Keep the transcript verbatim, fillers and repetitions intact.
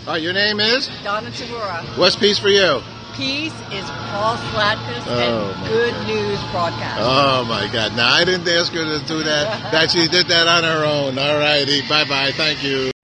All right, your name is? Donna Tagora. What's peace for you? Peace is Paul Slatkus Oh, and my Good God. News Broadcast. Oh, my God. Now, I didn't ask her to do that. That she did that on her own. All righty. Bye-bye. Thank you.